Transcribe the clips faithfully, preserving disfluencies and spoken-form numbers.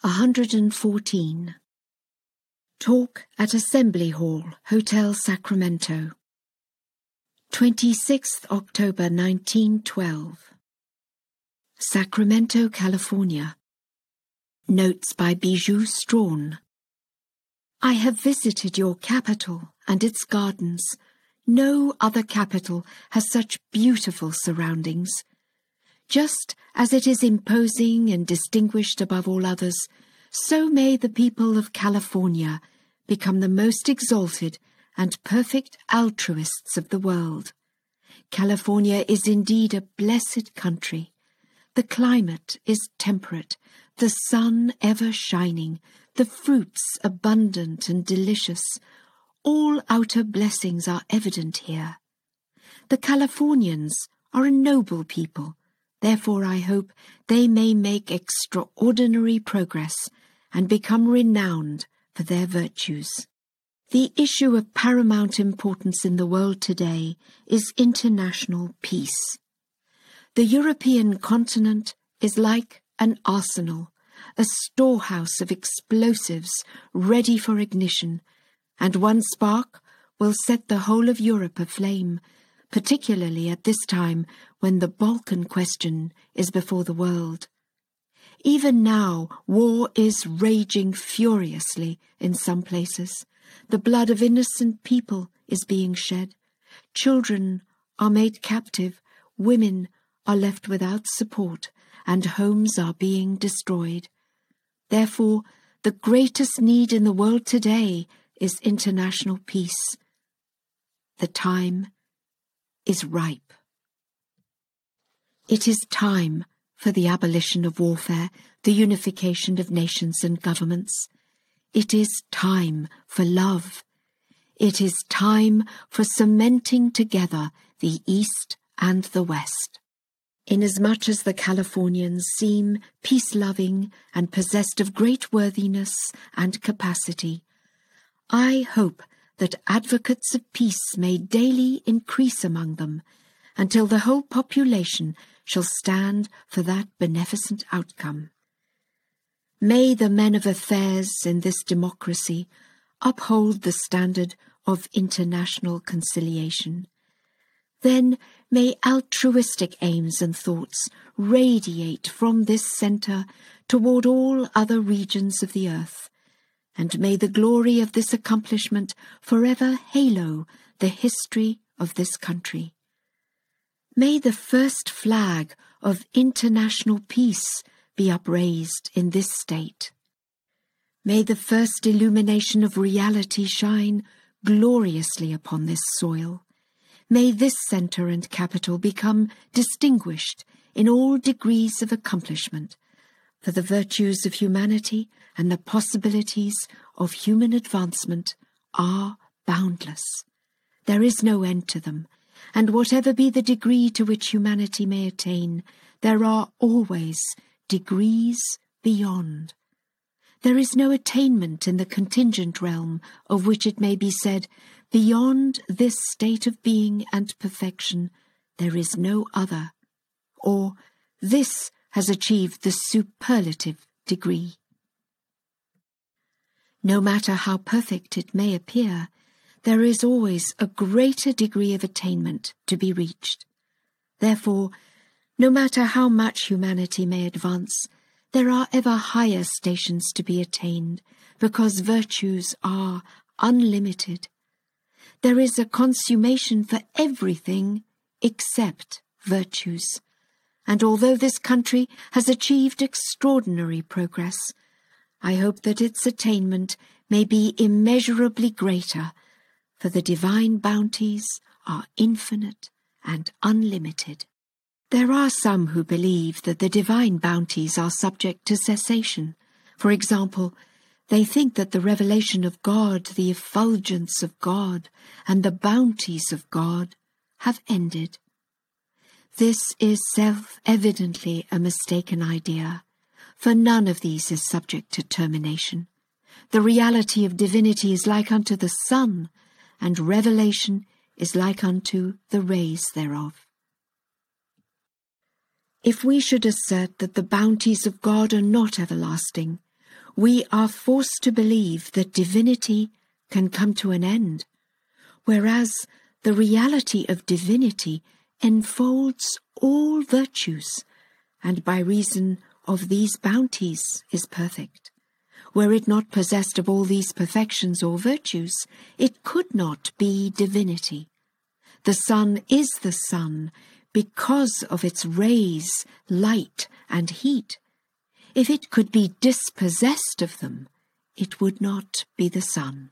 one hundred fourteen. Talk at Assembly Hall, Hotel Sacramento. twenty-sixth October nineteen twelve. Sacramento, California. Notes by Bijou Strawn. I have visited your capital and its gardens. No other capital has such beautiful surroundings. Just as it is imposing and distinguished above all others, so may the people of California become the most exalted and perfect altruists of the world. California is indeed a blessed country. The climate is temperate, the sun ever shining, the fruits abundant and delicious. All outer blessings are evident here. The Californians are a noble people. Therefore I hope they may make extraordinary progress and become renowned for their virtues. The issue of paramount importance in the world today is international peace. The European continent is like an arsenal, a storehouse of explosives ready for ignition, and one spark will set the whole of Europe aflame, particularly at this time when the Balkan question is before the world. Even now, war is raging furiously in some places. The blood of innocent people is being shed. Children are made captive, women are left without support, and homes are being destroyed. Therefore, the greatest need in the world today is international peace. The time is ripe. It is time for the abolition of warfare, the unification of nations and governments. It is time for love. It is time for cementing together the East and the West. Inasmuch as the Californians seem peace-loving and possessed of great worthiness and capacity, I hope that advocates of peace may daily increase among them until the whole population shall stand for that beneficent outcome. May the men of affairs in this democracy uphold the standard of international conciliation. Then may altruistic aims and thoughts radiate from this centre toward all other regions of the earth, and may the glory of this accomplishment forever halo the history of this country. May the first flag of international peace be upraised in this state. May the first illumination of reality shine gloriously upon this soil. May this centre and capital become distinguished in all degrees of accomplishment, for the virtues of humanity and the possibilities of human advancement are boundless. There is no end to them, and whatever be the degree to which humanity may attain, there are always degrees beyond. There is no attainment in the contingent realm of which it may be said, beyond this state of being and perfection, there is no other, or this has achieved the superlative degree. No matter how perfect it may appear, there is always a greater degree of attainment to be reached. Therefore, no matter how much humanity may advance, there are ever higher stations to be attained, because virtues are unlimited. There is a consummation for everything except virtues, and although this country has achieved extraordinary progress, I hope that its attainment may be immeasurably greater, for the divine bounties are infinite and unlimited. There are some who believe that the divine bounties are subject to cessation. For example, they think that the revelation of God, the effulgence of God, and the bounties of God have ended. This is self-evidently a mistaken idea, for none of these is subject to termination. The reality of divinity is like unto the sun, and revelation is like unto the rays thereof. If we should assert that the bounties of God are not everlasting, we are forced to believe that divinity can come to an end, whereas the reality of divinity enfolds all virtues, and by reason of these bounties is perfect. Were it not possessed of all these perfections or virtues, it could not be divinity. The sun is the sun because of its rays, light, and heat. If it could be dispossessed of them, it would not be the sun.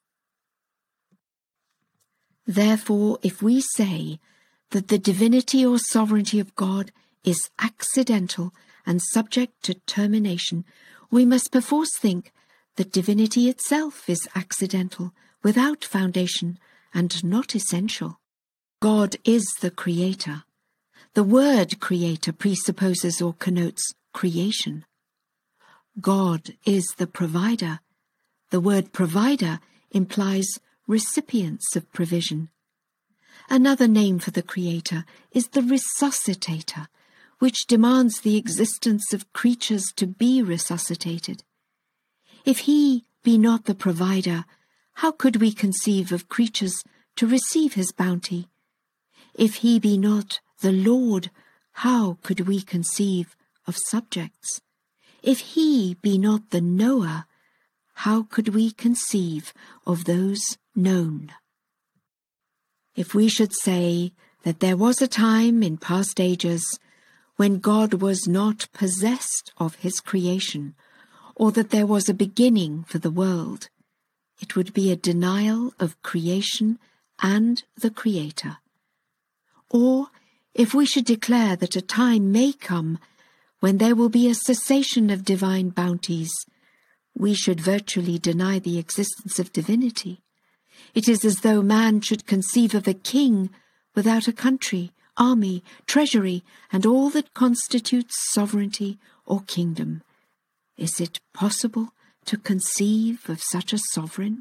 Therefore, if we say that the divinity or sovereignty of God is accidental and subject to termination, we must perforce think that divinity itself is accidental, without foundation, and not essential. God is the creator. The word creator presupposes or connotes creation. God is the provider. The word provider implies recipients of provision. Another name for the creator is the resuscitator, which demands the existence of creatures to be resuscitated. If he be not the provider, how could we conceive of creatures to receive his bounty? If he be not the Lord, how could we conceive of subjects? If he be not the knower, how could we conceive of those known? If we should say that there was a time in past ages when God was not possessed of his creation, or that there was a beginning for the world, it would be a denial of creation and the Creator. Or, if we should declare that a time may come when there will be a cessation of divine bounties, we should virtually deny the existence of divinity. It is as though man should conceive of a king without a country, army, treasury, and all that constitutes sovereignty or kingdom. Is it possible to conceive of such a sovereign?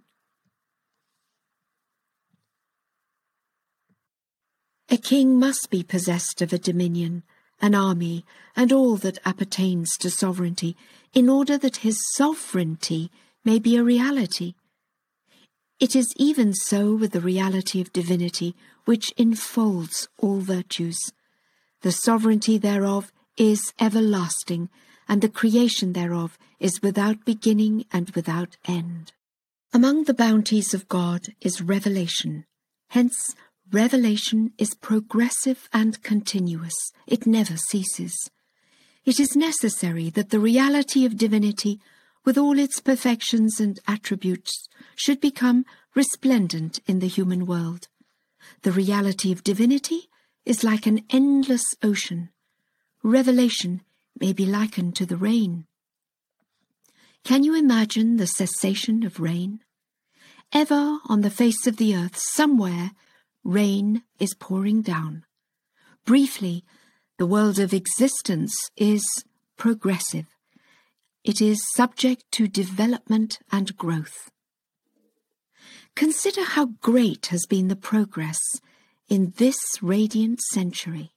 A king must be possessed of a dominion, an army, and all that appertains to sovereignty, in order that his sovereignty may be a reality. It is even so with the reality of divinity, which enfolds all virtues. The sovereignty thereof is everlasting, and the creation thereof is without beginning and without end. Among the bounties of God is revelation. Hence, revelation is progressive and continuous. It never ceases. It is necessary that the reality of divinity, with all its perfections and attributes, should become resplendent in the human world. The reality of divinity is like an endless ocean. Revelation may be likened to the rain. Can you imagine the cessation of rain? Ever on the face of the earth, somewhere, rain is pouring down. Briefly, the world of existence is progressive. It is subject to development and growth. Consider how great has been the progress in this radiant century.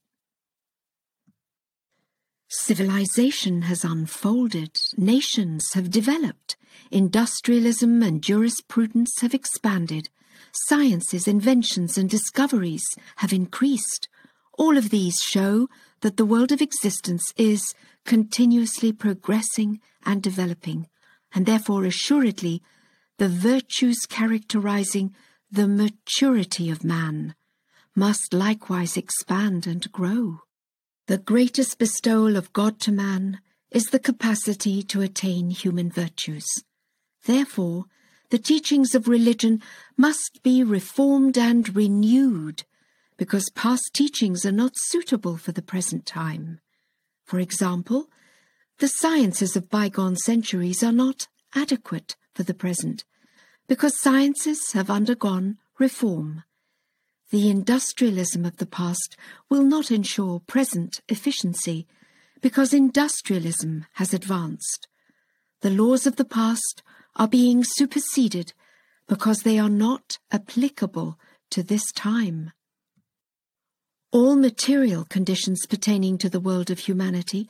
Civilization has unfolded, nations have developed, industrialism and jurisprudence have expanded, sciences, inventions and discoveries have increased. All of these show that the world of existence is continuously progressing and developing, and therefore assuredly the virtues characterizing the maturity of man must likewise expand and grow. The greatest bestowal of God to man is the capacity to attain human virtues. Therefore, the teachings of religion must be reformed and renewed, because past teachings are not suitable for the present time. For example, the sciences of bygone centuries are not adequate for the present, because sciences have undergone reform. The industrialism of the past will not ensure present efficiency, because industrialism has advanced. The laws of the past are being superseded because they are not applicable to this time. All material conditions pertaining to the world of humanity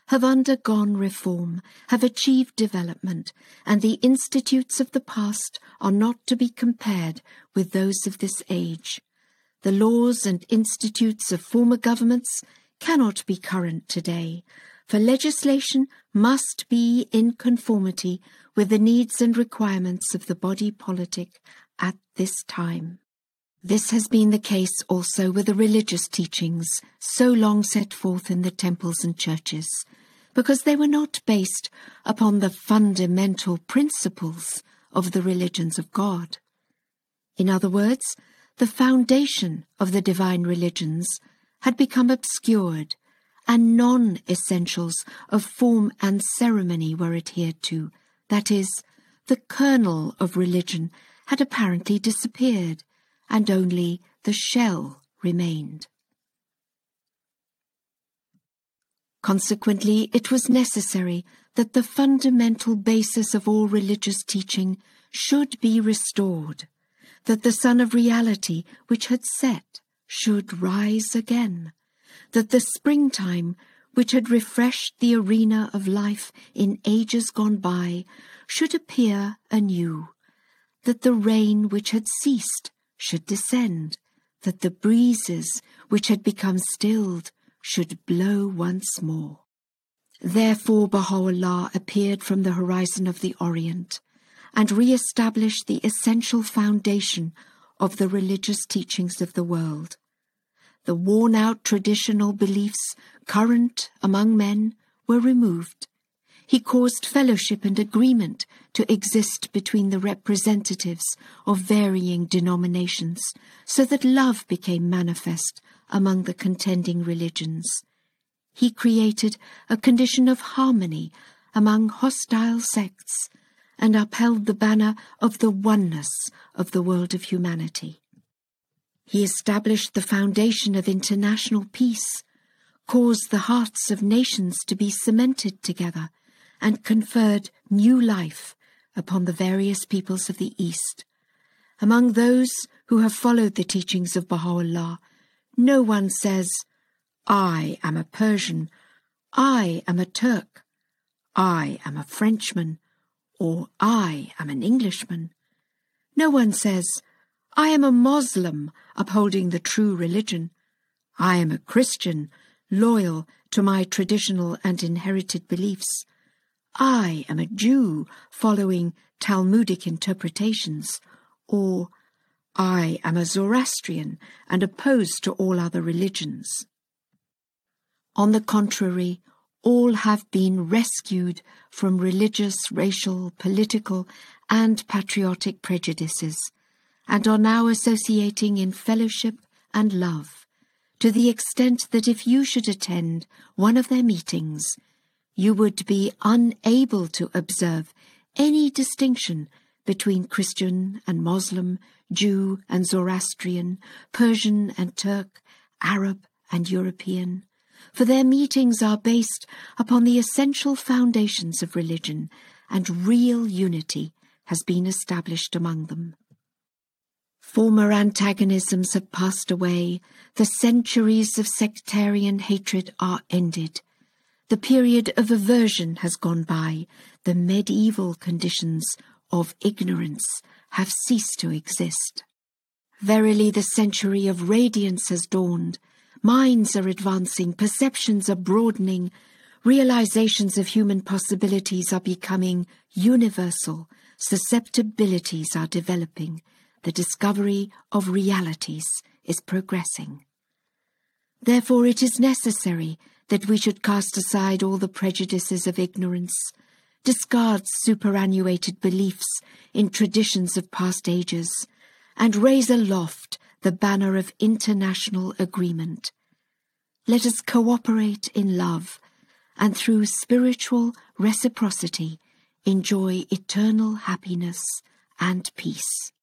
have undergone reform, have achieved development, and the institutes of the past are not to be compared with those of this age. The laws and institutes of former governments cannot be current today, for legislation must be in conformity with the needs and requirements of the body politic at this time. This has been the case also with the religious teachings so long set forth in the temples and churches, because they were not based upon the fundamental principles of the religions of God. In other words, the foundation of the divine religions had become obscured, and non-essentials of form and ceremony were adhered to. That is, the kernel of religion had apparently disappeared, and only the shell remained. Consequently, it was necessary that the fundamental basis of all religious teaching should be restored, that the sun of reality which had set should rise again, that the springtime which had refreshed the arena of life in ages gone by should appear anew, that the rain which had ceased should descend, that the breezes which had become stilled should blow once more. Therefore Baha'u'llah appeared from the horizon of the Orient and re-established the essential foundation of the religious teachings of the world. The worn-out traditional beliefs current among men were removed. He caused fellowship and agreement to exist between the representatives of varying denominations, so that love became manifest among the contending religions. He created a condition of harmony among hostile sects and upheld the banner of the oneness of the world of humanity. He established the foundation of international peace, caused the hearts of nations to be cemented together, and conferred new life upon the various peoples of the East. Among those who have followed the teachings of Baha'u'llah, no one says, "I am a Persian," "I am a Turk," "I am a Frenchman," or "I am an Englishman." No one says, "I am a Moslem upholding the true religion," "I am a Christian loyal to my traditional and inherited beliefs," "I am a Jew following Talmudic interpretations," or "I am a Zoroastrian and opposed to all other religions." On the contrary, all have been rescued from religious, racial, political, and patriotic prejudices, and are now associating in fellowship and love, to the extent that if you should attend one of their meetings, you would be unable to observe any distinction between Christian and Muslim, Jew and Zoroastrian, Persian and Turk, Arab and European, for their meetings are based upon the essential foundations of religion, and real unity has been established among them. Former antagonisms have passed away, the centuries of sectarian hatred are ended, the period of aversion has gone by, the medieval conditions of ignorance have ceased to exist. Verily, the century of radiance has dawned, minds are advancing, perceptions are broadening, realizations of human possibilities are becoming universal, susceptibilities are developing, the discovery of realities is progressing. Therefore, it is necessary that we should cast aside all the prejudices of ignorance, discard superannuated beliefs in traditions of past ages, and raise aloft the banner of international agreement. Let us cooperate in love, and through spiritual reciprocity enjoy eternal happiness and peace.